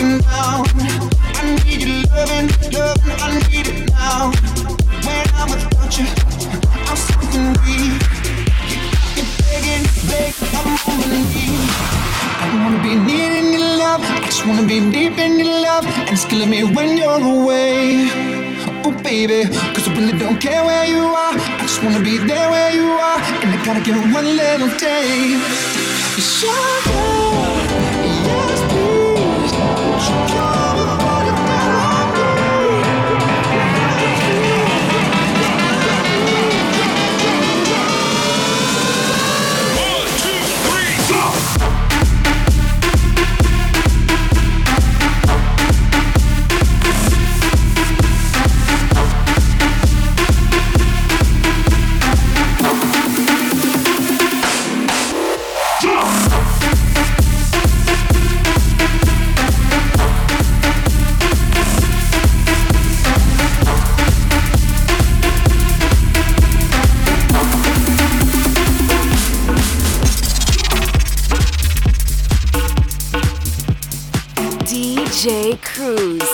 broken down. I need your loving, loving, I need it now. When I'm without you, I'm something weak. You're begging, begging, I'm on my knees. I don't wanna be needing your love, I just wanna be deep in your love. And it's killing me when you're away. Oh baby, cause I really don't care where you are. I just wanna be there where you are. And I gotta get one little day. Sugar, yes please. Won't you come on your DJ Cruise.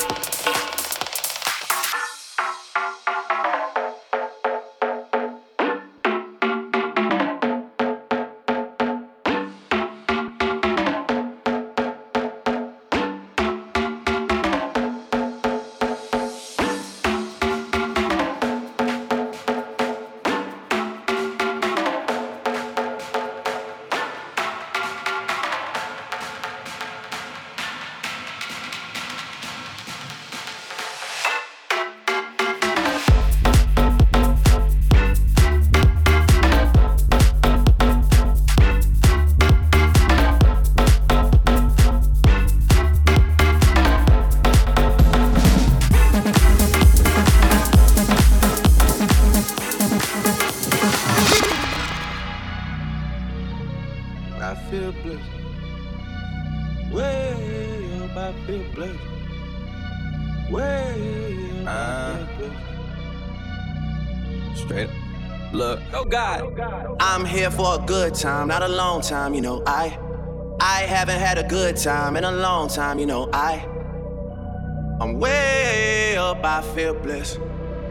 I'm here for a good time, not a long time, you know. I haven't had a good time in a long time, you know. I'm way up, I feel blessed.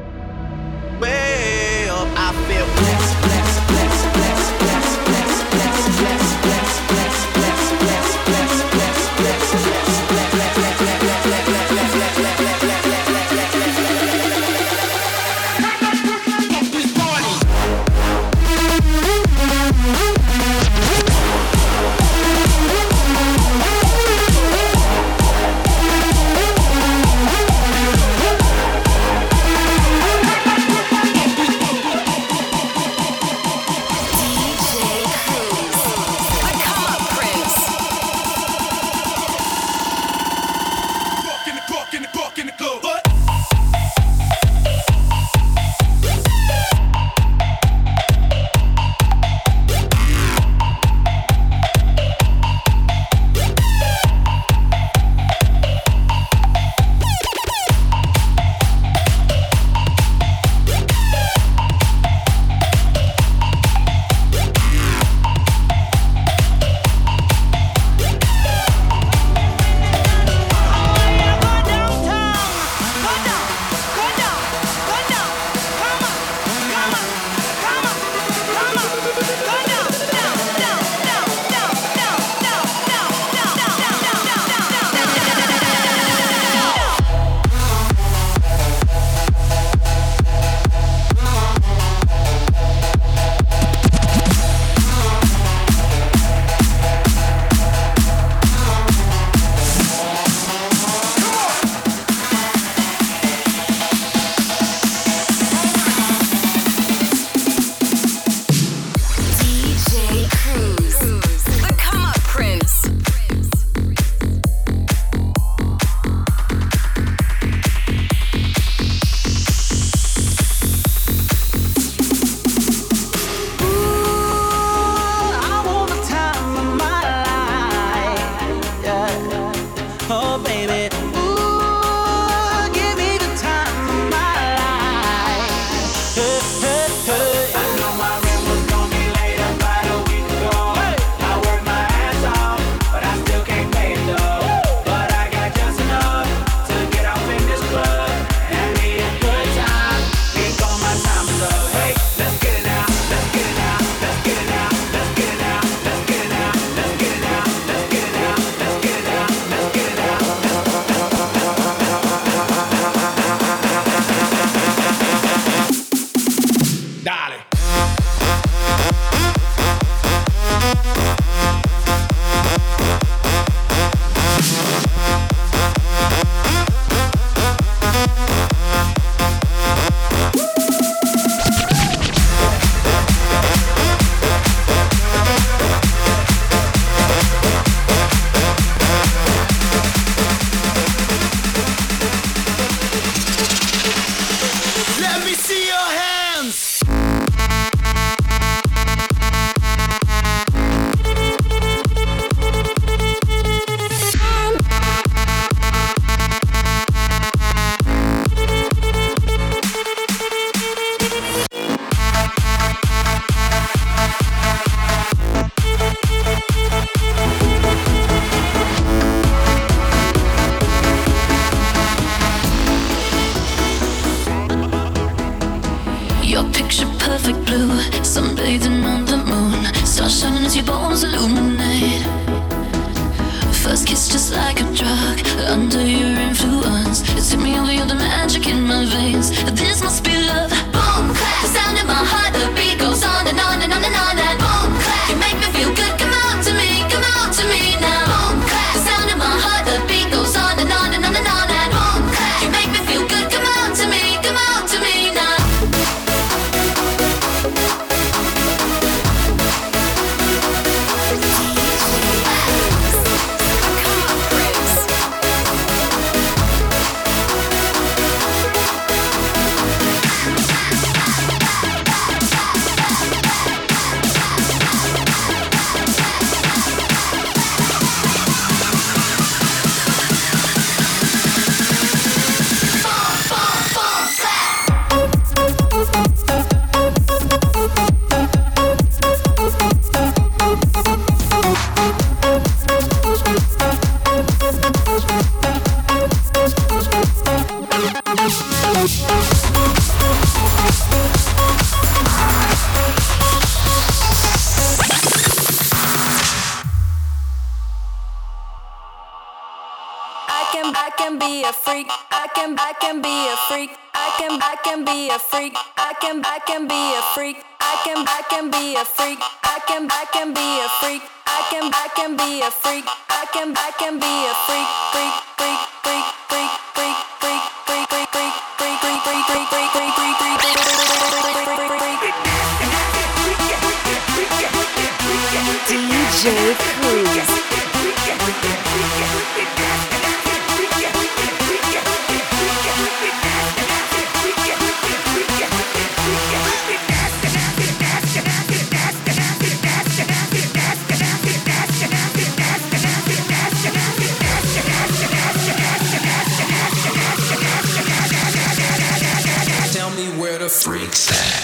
Way up, I feel blessed, blessed, blessed, blessed, blessed, blessed, blessed, blessed, blessed, blessed, blessed, blessed, blessed, blessed, blessed, blessed, blessed. It's just like a drug under your influence. It's hit me over, you're the magic in my veins. This must be love. Boom, clap, the sound in my heart. The beat goes on and on and on and on. And boom, clap, you make me feel good. Come on to me now. Boom, clap, the sound in my heart. The beat goes on and on and on and on. And boom, clap, you make me feel good. Come on to me now. I can be a freak. I can be a freak. I can be a freak. I can be a freak. I can be a freak. I can be a freak. I can be a freak. I can be a freak. Freak, freak, freak, freak, freak, freak, freak, freak, freak, freak, freak, freak, freak, freak, freak, freak, DJ Cruise. Tell me where the freaks at.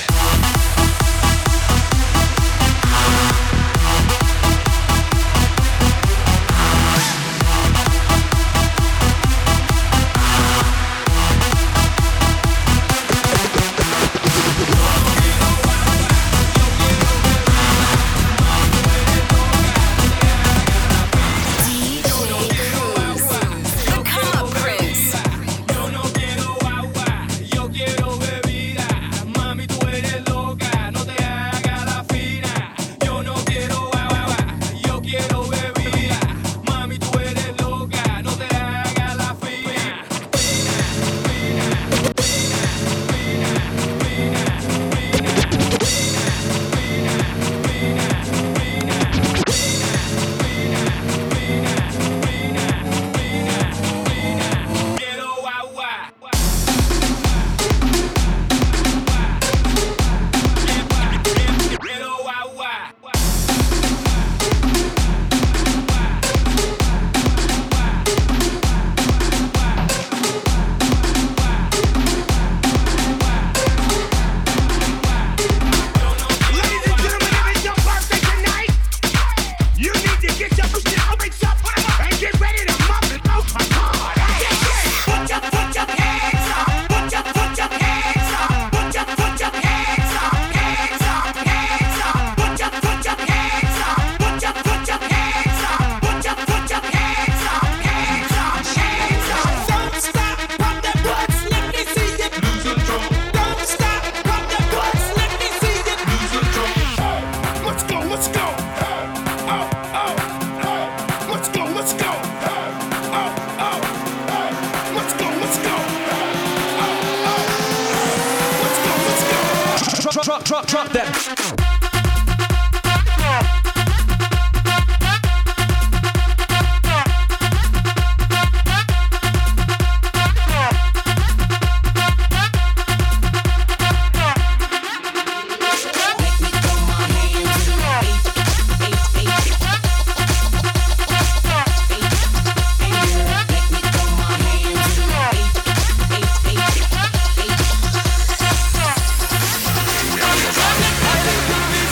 Drop that. Let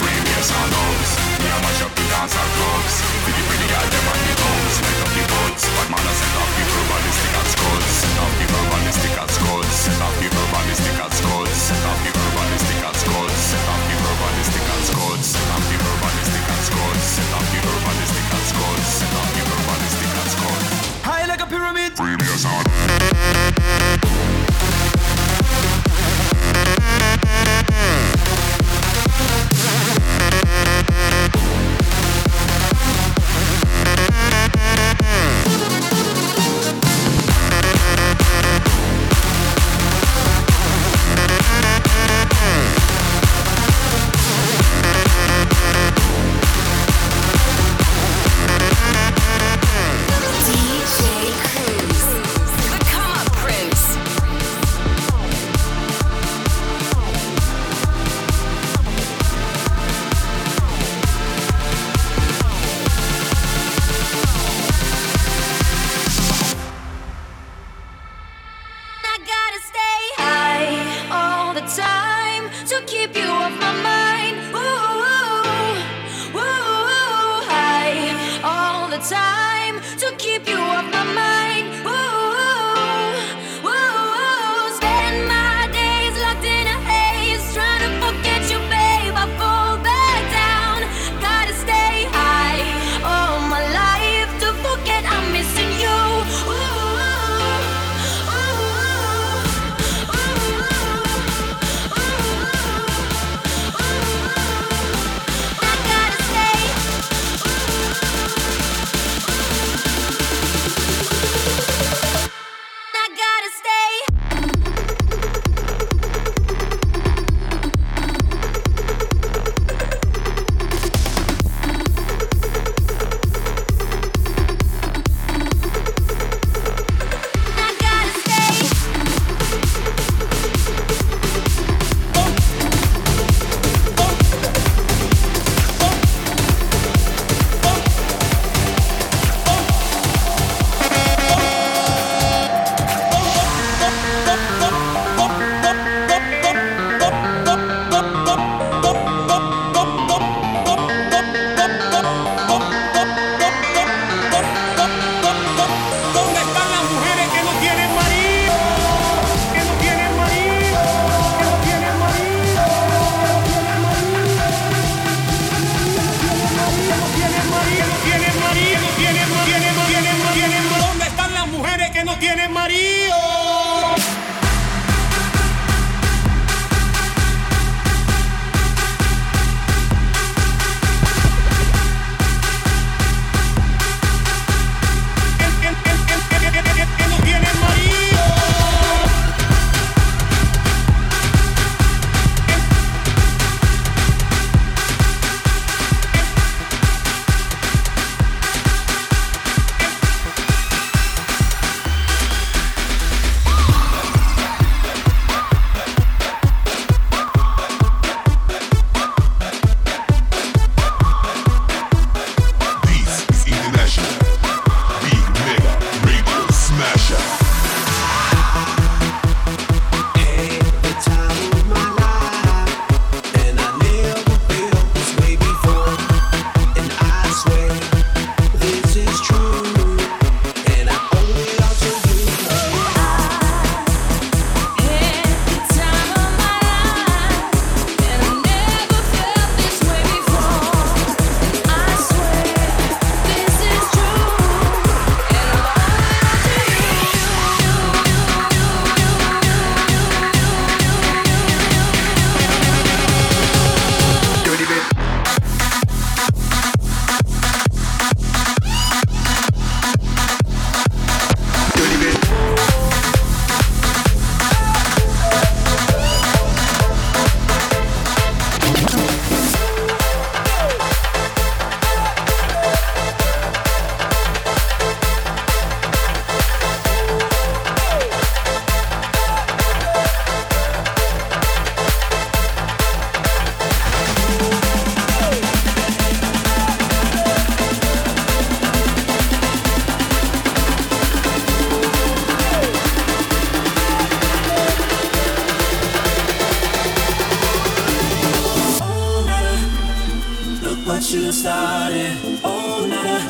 you started. Oh,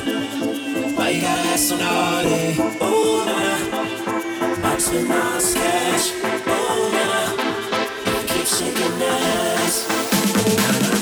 nana, why you gotta act so naughty? Oh, nana, about to spend my cash. Oh, nana, keep shaking ass. Oh, nana.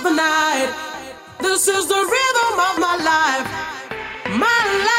the night. This is the rhythm of my life. My life.